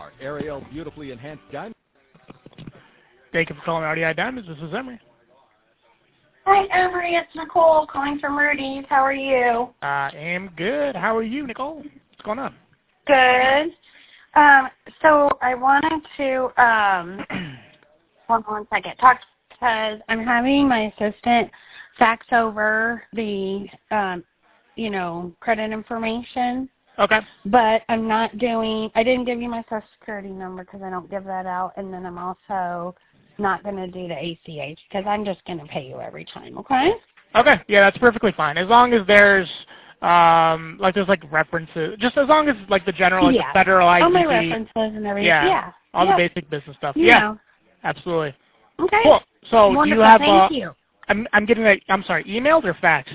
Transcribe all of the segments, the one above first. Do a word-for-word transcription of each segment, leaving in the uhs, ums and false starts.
Our Ariel beautifully enhanced diamond. Thank you for calling R D I Diamonds. This is Emery. Hi, Emery. It's Nicole calling from Rudy's. How are you? I am good. How are you, Nicole? What's going on? Good. Um, so I wanted to, um, hold on one second, talk because I'm having my assistant fax over the, um, you know, credit information. Okay. But I'm not doing, I didn't give you my social security number because I don't give that out. And then I'm also not going to do the A C H because I'm just going to pay you every time, okay? Okay. Yeah, that's perfectly fine. As long as there's, um, like there's like references, just as long as like the general, like yeah. the federal I D. All my references and everything. Yeah. Yeah. All yep. the basic business stuff. You yeah. know. Absolutely. Okay. Cool. So Wonderful. do you have, Thank uh, you. I'm, I'm getting a, I'm sorry, emailed or faxed?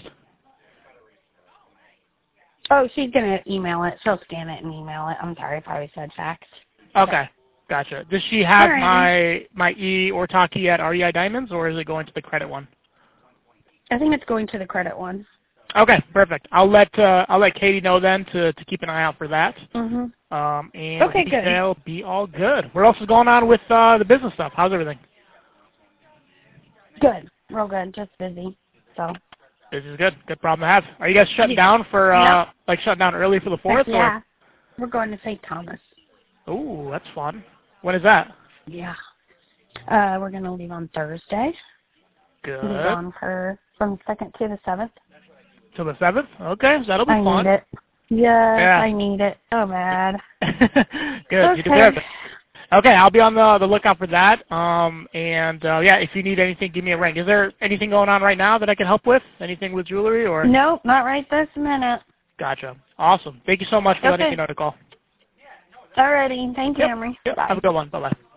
Oh, she's going to email it. She'll scan it and email it. I'm sorry if I said fax. Okay. Gotcha. Does she have right. my, my E or Taki at R E I Diamonds, or is it going to the credit one? I think it's going to the credit one. Okay, perfect. I'll let uh, I'll let Katie know then to, to keep an eye out for that. Mm-hmm. Um, and okay, we good. shall be all good. What else is going on with uh, the business stuff? How's everything? Good. Real good. Just busy. So. This is good. Good problem to have. Are you guys shutting yeah. down for uh, yep. like shutting down early for the fourth? Yeah. Or? We're going to Saint Thomas. Ooh, that's fun. When is that? Yeah. Uh, we're going to leave on Thursday. Good. Leave on for from the second to the seventh. To the seventh? Okay, that'll be I fun. need it. Yes, yeah. I need it. So bad. Good. Okay. You deserve it. Okay, I'll be on the the lookout for that. Um, and uh, yeah, if you need anything, give me a ring. Is there anything going on right now that I can help with? Anything with jewelry or? Nope, not right this minute. Gotcha. Awesome. Thank you so much for okay. letting me know, Nicole. Alrighty. Thank you, yep. Emery. Yep. Bye. Have a good one. Bye bye.